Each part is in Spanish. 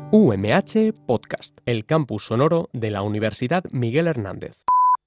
UMH Podcast, el campus sonoro de la Universidad Miguel Hernández.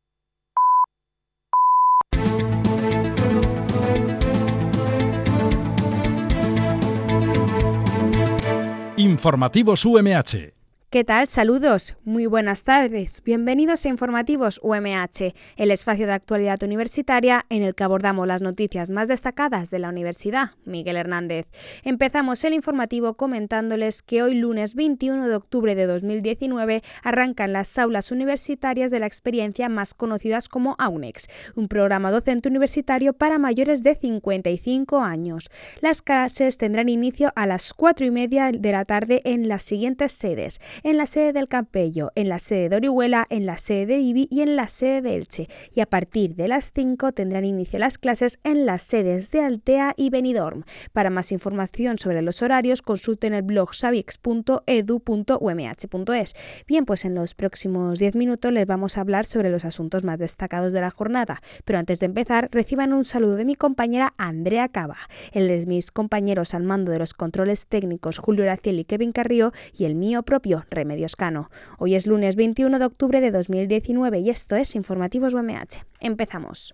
Informativos UMH. ¿Qué tal? Saludos, muy buenas tardes. Bienvenidos a Informativos UMH, el espacio de actualidad universitaria en el que abordamos las noticias más destacadas de la Universidad Miguel Hernández. Empezamos el informativo comentándoles que hoy lunes 21 de octubre de 2019 arrancan las aulas universitarias de la experiencia más conocidas como AUNEX, un programa docente universitario para mayores de 55 años. Las clases tendrán inicio a las 4:30 de la tarde en las siguientes sedes: en la sede del Campello, en la sede de Orihuela, en la sede de Ibi y en la sede de Elche. Y a partir de las 5 tendrán inicio las clases en las sedes de Altea y Benidorm. Para más información sobre los horarios, consulten el blog savix.edu.umh.es. Bien, pues en los próximos 10 minutos les vamos a hablar sobre los asuntos más destacados de la jornada. Pero antes de empezar, reciban un saludo de mi compañera Andrea Cava, el de mis compañeros al mando de los controles técnicos Julio Araciel y Kevin Carrillo y el mío propio, Remedios Cano. Hoy es lunes 21 de octubre de 2019 y esto es Informativos UMH. Empezamos.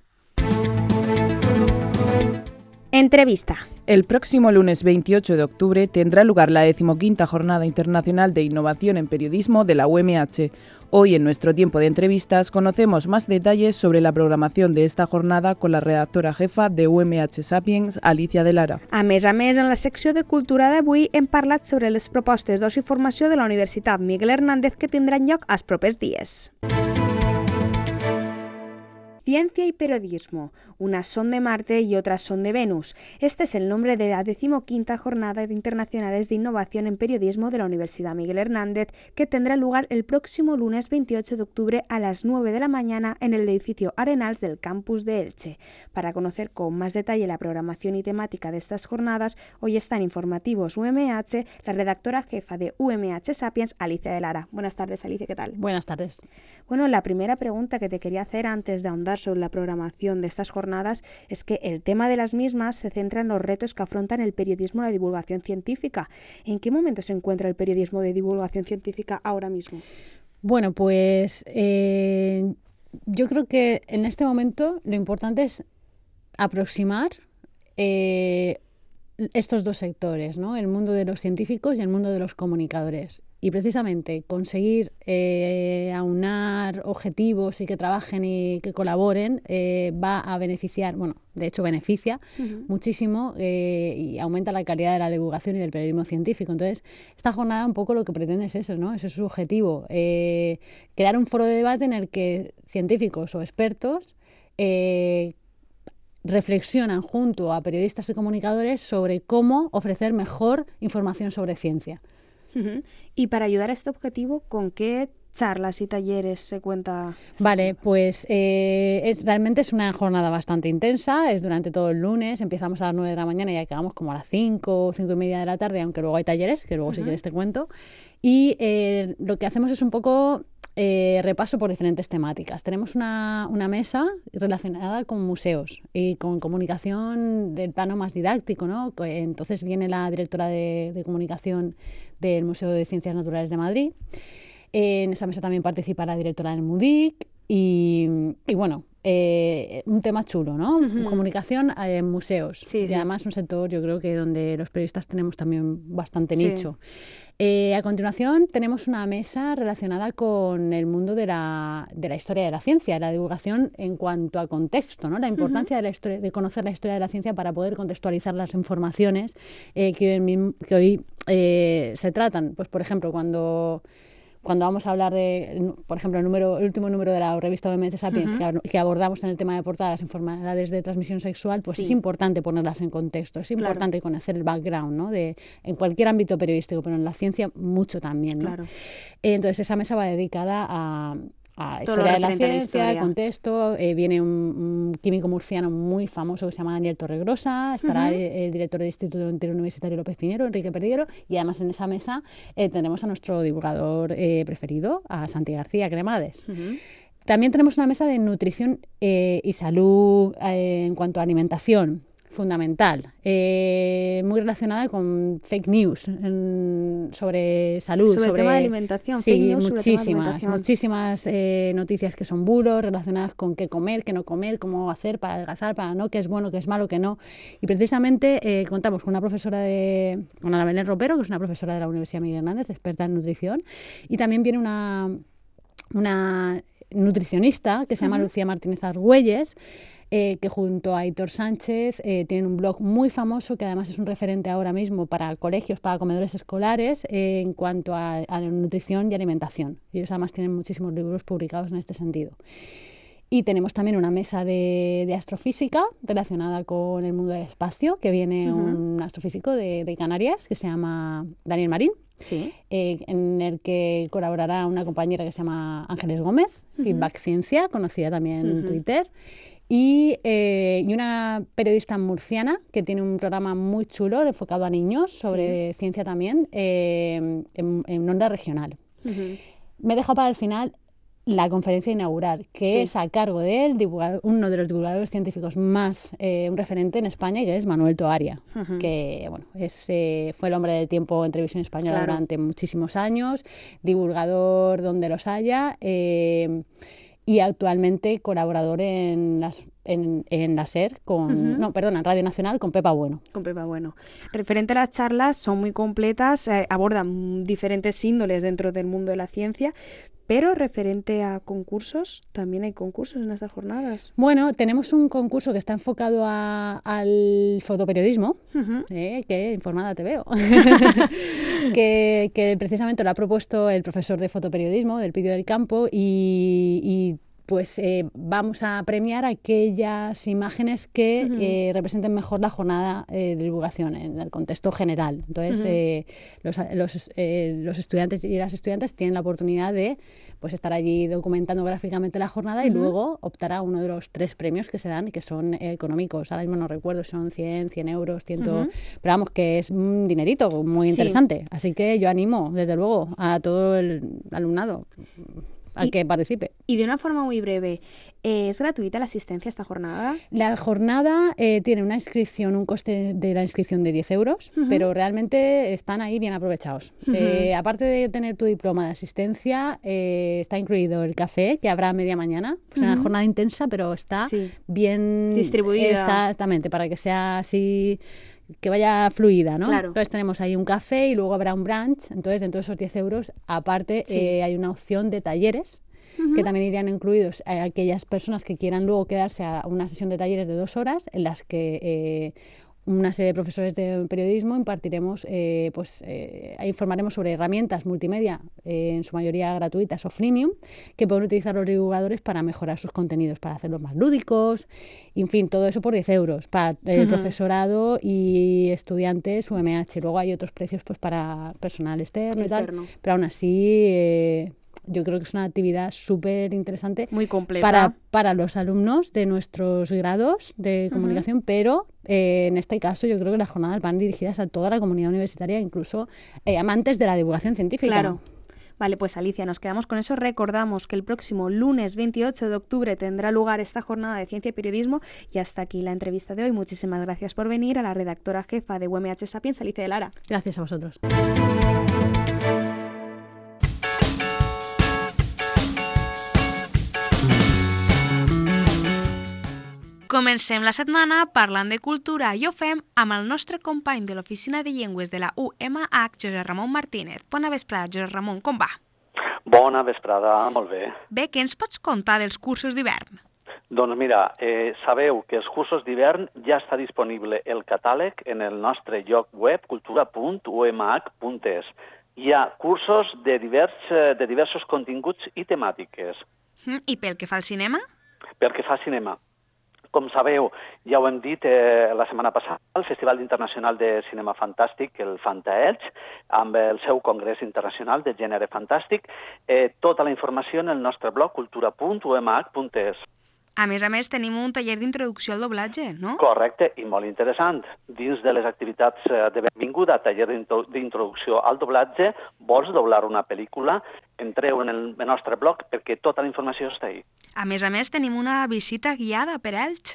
Entrevista. El próximo lunes 28 de octubre tendrá lugar la 15ª Jornada Internacional de Innovación en Periodismo de la UMH. Hoy, en nuestro tiempo de entrevistas, conocemos más detalles sobre la programación de esta jornada con la redactora jefa de UMH Sapiens, Alicia de Lara. A més, en la secció de Cultura d'avui hem parlat sobre les propostes d'oci i formació de la Universitat Miguel Hernández que tindran lloc els propers dies. Ciencia y periodismo. Unas son de Marte y otras son de Venus. Este es el nombre de la 15ª Jornada Internacionales de Innovación en Periodismo de la Universidad Miguel Hernández, que tendrá lugar el próximo lunes 28 de octubre a las 9 de la mañana en el edificio Arenals del campus de Elche. Para conocer con más detalle la programación y temática de estas jornadas, hoy están Informativos UMH la redactora jefa de UMH Sapiens, Alicia de Lara. Buenas tardes, Alicia, ¿qué tal? Buenas tardes. Bueno, la primera pregunta que te quería hacer antes de ahondar sobre la programación de estas jornadas es que el tema de las mismas se centra en los retos que afrontan el periodismo y la divulgación científica. ¿En qué momento se encuentra el periodismo de divulgación científica ahora mismo? Bueno, pues yo creo que en este momento lo importante es aproximar estos dos sectores, ¿no? El mundo de los científicos y el mundo de los comunicadores. Y precisamente conseguir aunar objetivos y que trabajen y que colaboren va a beneficiar, bueno, de hecho beneficia muchísimo y aumenta la calidad de la divulgación y del periodismo científico. Entonces, esta jornada un poco lo que pretende es eso, ¿no? Ese es su objetivo, crear un foro de debate en el que científicos o expertos reflexionan junto a periodistas y comunicadores sobre cómo ofrecer mejor información sobre ciencia. Y para ayudar a este objetivo, ¿con qué charlas y talleres se cuenta? Vale, pues realmente es una jornada bastante intensa, es durante todo el lunes, empezamos a las 9 de la mañana y acabamos como a las 5:30 de la tarde, aunque luego hay talleres, que luego si quieres te cuento. Y lo que hacemos es un poco repaso por diferentes temáticas. Tenemos una mesa relacionada con museos y con comunicación del plano más didáctico, ¿no? Entonces viene la directora de comunicación del Museo de Ciencias Naturales de Madrid. En esa mesa también participa la directora del MUDIC y bueno, un tema chulo, ¿no? Comunicación en museos. Sí, y además un sector, yo creo que donde los periodistas tenemos también bastante nicho. A continuación tenemos una mesa relacionada con el mundo de la historia de la ciencia, la divulgación en cuanto a contexto, ¿no? La importancia de la historia, de conocer la historia de la ciencia para poder contextualizar las informaciones que hoy se tratan. Pues, por ejemplo, cuando vamos a hablar de, por ejemplo, el último número de la revista OMS Sapiens que abordamos en el tema de portada, las enfermedades de transmisión sexual, pues es importante ponerlas en contexto, es importante conocer el background, ¿no? En cualquier ámbito periodístico, pero en la ciencia mucho también, ¿no? Claro. Entonces esa mesa va dedicada a historia de la ciencia, contexto. Viene un químico murciano muy famoso que se llama Daniel Torregrosa, estará el director del Instituto Interuniversitario López Pinheiro, Enrique Perdiguero, y además en esa mesa tendremos a nuestro divulgador preferido, a Santi García Cremades. También tenemos una mesa de nutrición y salud en cuanto a alimentación. fundamental, muy relacionada con fake news sobre salud, sobre el tema de alimentación, sí, fake news sobre el tema de alimentación. Muchísimas noticias que son bulos relacionadas con qué comer, qué no comer, cómo hacer para adelgazar, para no, qué es bueno, qué es malo, qué no. Y precisamente contamos con una profesora con Ana Belén Ropero, que es una profesora de la Universidad Miguel Hernández, experta en nutrición, y también viene una nutricionista que se llama Lucía Martínez Argüelles, que junto a Aitor Sánchez tienen un blog muy famoso que además es un referente ahora mismo para colegios, para comedores escolares en cuanto a la nutrición y alimentación. Ellos además tienen muchísimos libros publicados en este sentido. Y tenemos también una mesa de astrofísica relacionada con el mundo del espacio, que viene un astrofísico de Canarias que se llama Daniel Marín. Sí. En el que colaborará una compañera que se llama Ángeles Gómez, Feedback Ciencia, conocida también en Twitter, y una periodista murciana que tiene un programa muy chulo enfocado a niños sobre ciencia también en onda regional. Me he dejado para el final la conferencia inaugural, que es a cargo de él, uno de los divulgadores científicos más un referente en España, que es Manuel Toaria, que bueno, fue el hombre del tiempo en televisión española durante muchísimos años, divulgador donde los haya, y actualmente colaborador en la SER, en Radio Nacional con Pepa Bueno. Con Pepa Bueno. Referente a las charlas, son muy completas, abordan diferentes índoles dentro del mundo de la ciencia, pero referente a concursos, también hay concursos en estas jornadas. Bueno, tenemos un concurso que está enfocado al fotoperiodismo, que informada te veo, que precisamente lo ha propuesto el profesor de fotoperiodismo del Pidio del Campo y pues vamos a premiar aquellas imágenes que representen mejor la jornada de divulgación en el contexto general. Entonces, los estudiantes y las estudiantes tienen la oportunidad de pues, estar allí documentando gráficamente la jornada y luego optar a uno de los 3 premios que se dan, que son económicos. Ahora mismo no recuerdo, son 100 euros, 100... Pero vamos, que es un dinerito muy interesante. Así que yo animo, desde luego, a todo el alumnado al que participe. Y de una forma muy breve, ¿es gratuita la asistencia a esta jornada? La jornada tiene una inscripción, un coste de la inscripción de 10 euros, pero realmente están ahí bien aprovechados. Aparte de tener tu diploma de asistencia, está incluido el café, que habrá a media mañana. Pues una jornada intensa, pero está bien distribuida. Exactamente, para que sea así, que vaya fluida, ¿no? Claro. Entonces tenemos ahí un café y luego habrá un brunch. Entonces dentro de esos 10 euros, aparte, hay una opción de talleres, que también irían incluidos a aquellas personas que quieran luego quedarse a una sesión de talleres de 2 horas en las que una serie de profesores de periodismo impartiremos, informaremos sobre herramientas multimedia, en su mayoría gratuitas o freemium, que pueden utilizar los divulgadores para mejorar sus contenidos, para hacerlos más lúdicos, y, en fin, todo eso por 10 euros para el profesorado y estudiantes UMH. Luego hay otros precios pues para personal externo y tal, pero aún así... yo creo que es una actividad súper interesante, muy completa para los alumnos de nuestros grados de comunicación, pero en este caso yo creo que las jornadas van dirigidas a toda la comunidad universitaria, incluso amantes de la divulgación científica. Claro. Vale, pues Alicia, nos quedamos con eso. Recordamos que el próximo lunes 28 de octubre tendrá lugar esta jornada de ciencia y periodismo. Y hasta aquí la entrevista de hoy. Muchísimas gracias por venir, a la redactora jefa de UMH Sapiens, Alicia de Lara. Gracias a vosotros. Comencem la setmana parlant de cultura i ho fem amb el nostre company de l'Oficina de Llengües de la UMH, Josep Ramon Martínez. Bona vesprada, Josep Ramon, com va? Bona vesprada, molt bé. Bé, què ens pots contar dels cursos d'hivern? Doncs mira, sabeu que els cursos d'hivern ja està disponible el catàleg en el nostre lloc web cultura.umh.es. Hi ha cursos de diversos continguts i temàtiques. I pel que fa al cinema? Pel que fa al cinema. Com sabeu, ja ho hem dit la setmana passada, el Festival Internacional de Cinema Fantàstic, el Fantaelch, amb el seu Congrés Internacional de Gènere Fantàstic. Tota la informació en el nostre blog cultura.umh.es. A més, tenim un taller d'introducció al doblatge, no? Correcte, i molt interessant. Dins de les activitats de benvinguda, taller d'introducció al doblatge, vols doblar una pel·lícula, entreu en el nostre blog perquè tota la informació està ahí. A més, tenim una visita guiada per Elx.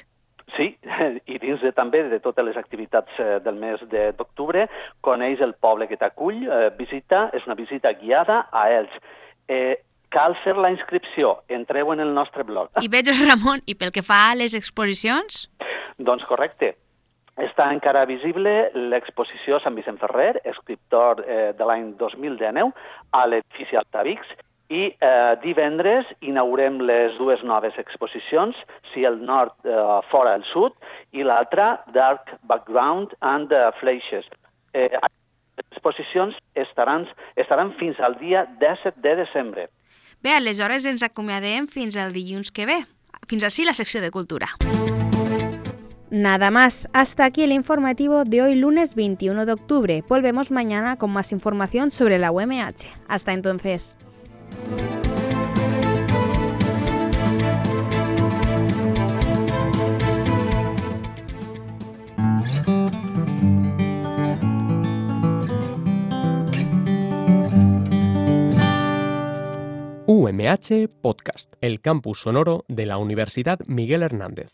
Sí, i dins també de totes les activitats del mes d'octubre, coneix el poble que t'acull, és una visita guiada a Elx. Cal fer la inscripció, entreu en el nostre blog. I veig, Ramon, i pel que fa a les exposicions? Doncs correcte. Està encara visible l'exposició Sant Vicent Ferrer, escriptor de l'any 2019, a l'edifici Altavix, i divendres inaugurem les dues noves exposicions, si el nord fora el sud, i l'altra Dark Background and Flashes. Les exposicions estaran fins al dia 17 de desembre. Bé, aleshores ens acomiadem fins al dilluns que ve. Fins així la secció de cultura. Nada más, hasta aquí el informativo de hoy lunes 21 de octubre. Volvemos mañana con más información sobre la UMH. Hasta entonces. UMH Podcast, el campus sonoro de la Universidad Miguel Hernández.